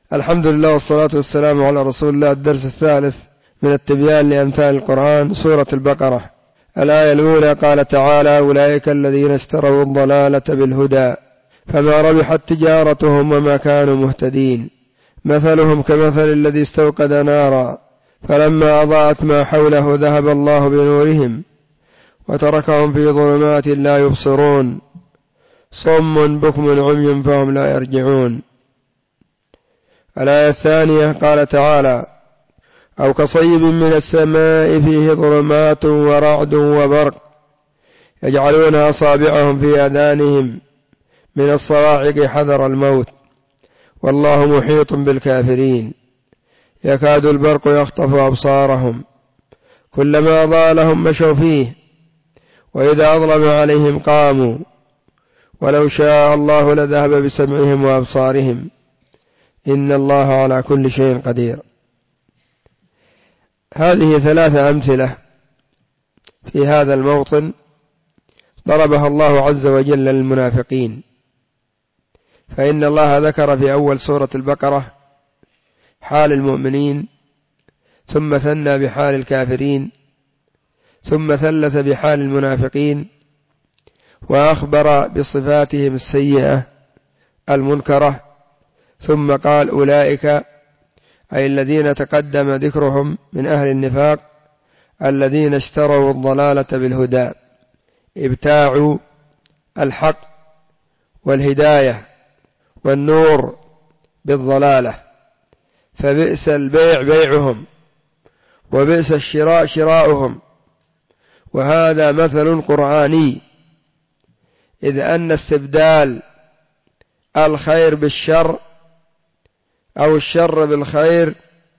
الحمد لله والصلاة والسلام على رسول الله. الدرس الثالث من التبيان لأمثال القرآن، سورة البقرة. الآية الأولى قال تعالى: أولئك الذين اشتروا الضلالة بالهدى فما ربحت تجارتهم وما كانوا مهتدين. مثلهم كمثل الذي استوقد نارا فلما أضاءت ما حوله ذهب الله بنورهم وتركهم في ظلمات لا يبصرون صم بكم عمي فهم لا يرجعون. الآية الثانية قال تعالى: أو كصيب من السماء فيه ظلمات ورعد وبرق يجعلون أصابعهم في آذانهم من الصواعق حذر الموت والله محيط بالكافرين يكاد البرق يخطف أبصارهم كلما أضاء لهم مشوا فيه وإذا أظلم عليهم قاموا ولو شاء الله لذهب بسمعهم وأبصارهم إن الله على كل شيء قدير. هذه ثلاثة أمثلة في هذا الموطن ضربها الله عز وجل للمنافقين، فإن الله ذكر في أول سورة البقرة حال المؤمنين، ثم ثنى بحال الكافرين، ثم ثلث بحال المنافقين، وأخبر بصفاتهم السيئة المنكرة، ثم قال: أولئك أي الذين تقدم ذكرهم من أهل النفاق الذين اشتروا الضلالة بالهدى، ابتاعوا الحق والهداية والنور بالضلالة، فبئس البيع بيعهم وبئس الشراء شراؤهم. وهذا مثل قرآني، إذ أن استبدال الخير بالشر أو الشر بالخير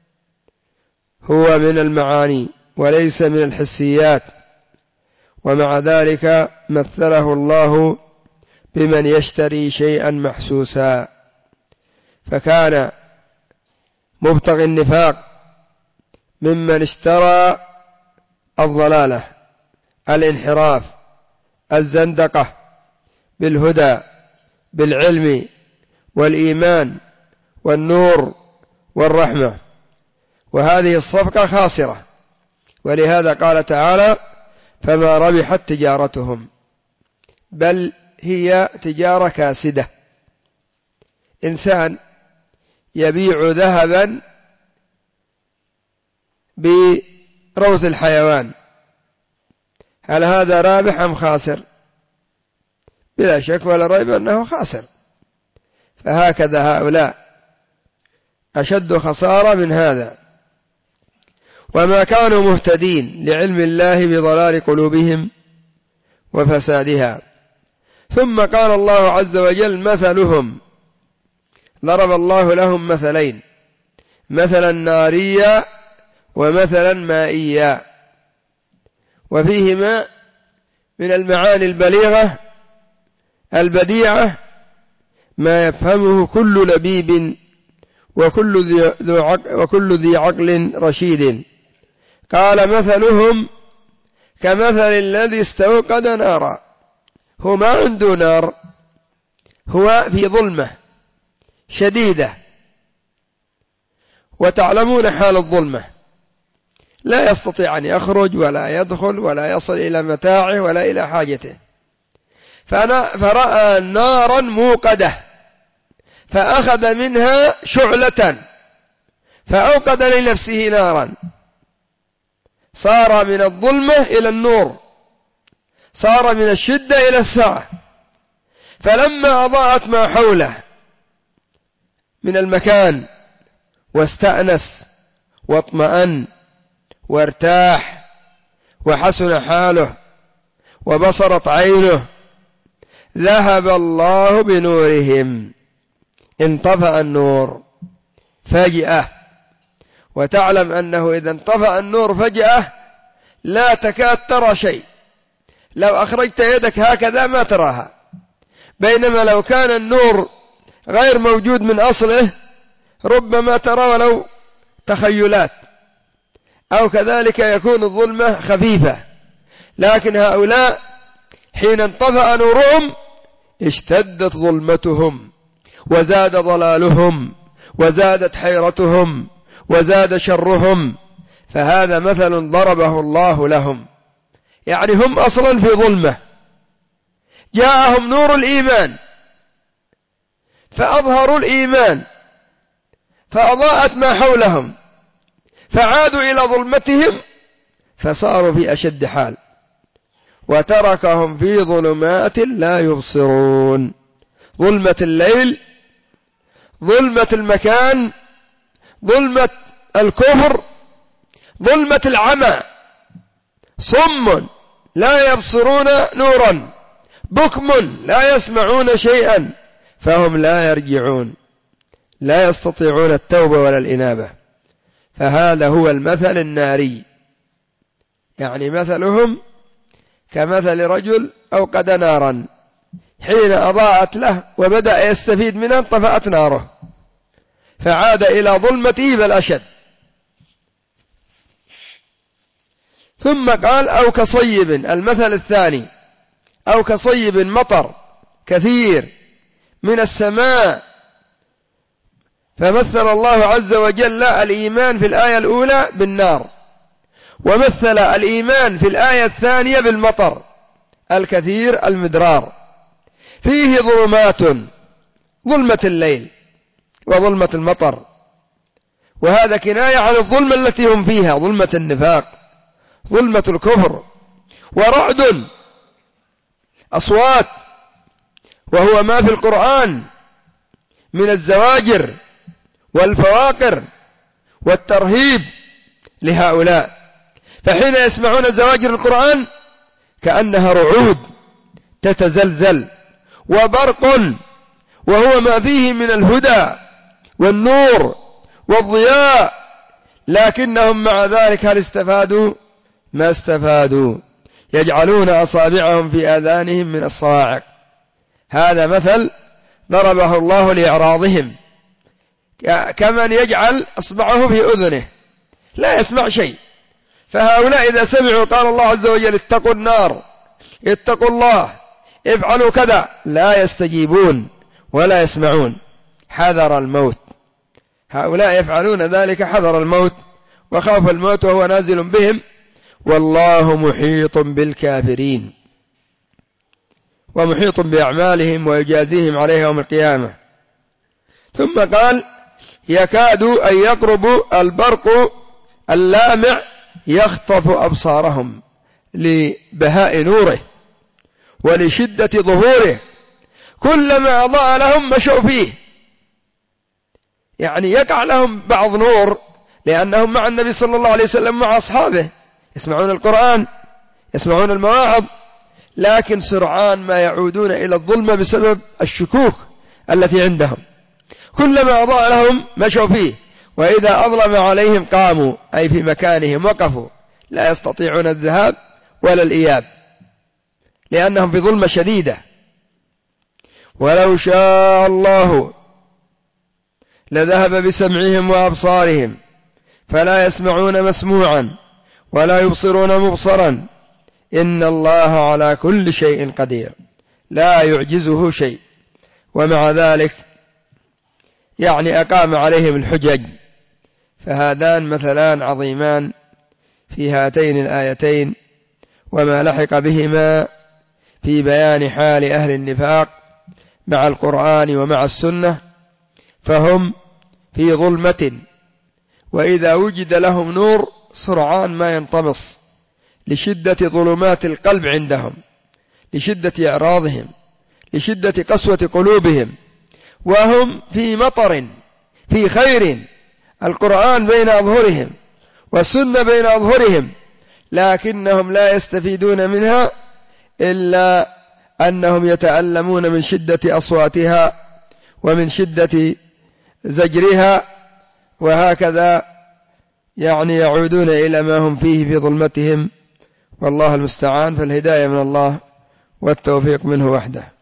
هو من المعاني وليس من الحسيات، ومع ذلك مثله الله بمن يشتري شيئا محسوسا، فكان مبتغي النفاق ممن اشترى الضلالة الانحراف الزندقة بالهدى بالعلم والإيمان والنور والرحمة، وهذه الصفقة خاسرة. ولهذا قال تعالى: فما ربحت تجارتهم، بل هي تجارة كاسدة. إنسان يبيع ذهبا بروث الحيوان، هل هذا رابح أم خاسر؟ بلا شك ولا ريب أنه خاسر. فهكذا هؤلاء أشد خسارة من هذا، وما كانوا مهتدين لعلم الله بضلال قلوبهم وفسادها. ثم قال الله عز وجل: مثلهم، ضرب الله لهم مثلين، مثلا ناريا ومثلا مائيا، وفيهما من المعاني البليغة البديعة ما يفهمه كل لبيب وكل ذي عقل رشيد. قال: مثلهم كمثل الذي استوقد نارا. هو ما عنده نار، هو في ظلمة شديدة، وتعلمون حال الظلمة، لا يستطيع أن يخرج ولا يدخل ولا يصل إلى متاعه ولا إلى حاجته، فرأى نارا موقدة فأخذ منها شعلة فأوقد لنفسه نارا، صار من الظلمة إلى النور، صار من الشدة إلى السعة. فلما أضاءت ما حوله من المكان واستأنس واطمأن وارتاح وحسن حاله وبصرت عينه، ذهب الله بنورهم، انطفأ النور فجأة. وتعلم أنه إذا انطفأ النور فجأة لا تكاد ترى شيء، لو أخرجت يدك هكذا ما تراها، بينما لو كان النور غير موجود من أصله ربما ترى ولو تخيلات، أو كذلك يكون الظلمة خفيفة. لكن هؤلاء حين انطفأ نورهم اشتدت ظلمتهم وزاد ضلالهم وزادت حيرتهم وزاد شرهم، فهذا مثل ضربه الله لهم. يعني هم أصلا في ظلمة، جاءهم نور الإيمان فأظهروا الإيمان فأضاءت ما حولهم، فعادوا إلى ظلمتهم فصاروا في أشد حال، وتركهم في ظلمات لا يبصرون. ظلمة الليل، ظلمة المكان، ظلمة الكفر، ظلمة العمى، صم لا يبصرون نورا، بكم لا يسمعون شيئا، فهم لا يرجعون، لا يستطيعون التوبة ولا الإنابة. فهذا هو المثل الناري، يعني مثلهم كمثل رجل أوقد نارا، حين أضاءت له وبدأ يستفيد منها انطفأت ناره فعاد إلى ظلمته بل أشد. ثم قال أو كصيب، المثل الثاني أو كصيب مطر كثير من السماء، فمثل الله عز وجل الإيمان في الآية الأولى بالنار، ومثل الإيمان في الآية الثانية بالمطر الكثير المدرار، فيه ظلمات، ظلمة الليل وظلمة المطر، وهذا كناية عن الظلمة التي هم فيها، ظلمة النفاق، ظلمة الكفر، ورعد أصوات، وهو ما في القرآن من الزواجر والفواقر والترهيب لهؤلاء، فحين يسمعون زواجر القرآن كأنها رعود تتزلزل، وبرق وهو ما فيه من الهدى والنور والضياء، لكنهم مع ذلك هل استفادوا؟ ما استفادوا، يجعلون أصابعهم في آذانهم من الصواعق. هذا مثل ضربه الله لإعراضهم، كمن يجعل أصبعه في أذنه لا يسمع شيء. فهؤلاء إذا سمعوا قال الله عز وجل اتقوا النار، اتقوا الله، افعلوا كذا، لا يستجيبون ولا يسمعون، حذر الموت. هؤلاء يفعلون ذلك حذر الموت وخاف الموت وهو نازل بهم، والله محيط بالكافرين ومحيط بأعمالهم ويجازيهم عليها يوم القيامة. ثم قال يكاد أن يقرب البرق اللامع يخطف أبصارهم لبهاء نوره ولشدة ظهوره، كلما أضاء لهم مشوا فيه، يعني يقع لهم بعض نور لأنهم مع النبي صلى الله عليه وسلم مع أصحابه يسمعون القرآن يسمعون المواعظ، لكن سرعان ما يعودون إلى الظلمة بسبب الشكوك التي عندهم، كلما أضاء لهم مشوا فيه، وإذا أظلم عليهم قاموا، أي في مكانهم وقفوا، لا يستطيعون الذهاب ولا الإياب لأنهم في ظلمة شديدة. ولو شاء الله لذهب بسمعهم وأبصارهم فلا يسمعون مسموعا ولا يبصرون مبصرا، إن الله على كل شيء قدير، لا يعجزه شيء. ومع ذلك يعني أقام عليهم الحجج. فهذان مثلان عظيمان في هاتين الآيتين وما لحق بهما في بيان حال أهل النفاق مع القرآن ومع السنة، فهم في ظلمة، وإذا وجد لهم نور سرعان ما ينطمس لشدة ظلمات القلب عندهم، لشدة إعراضهم، لشدة قسوة قلوبهم، وهم في مطر في خير، القرآن بين أظهرهم والسنة بين أظهرهم، لكنهم لا يستفيدون منها إلا أنهم يتألمون من شدة أصواتها ومن شدة زجرها، وهكذا يعني يعودون إلى ما هم فيه في ظلمتهم، والله المستعان. فالهداية من الله والتوفيق منه وحده.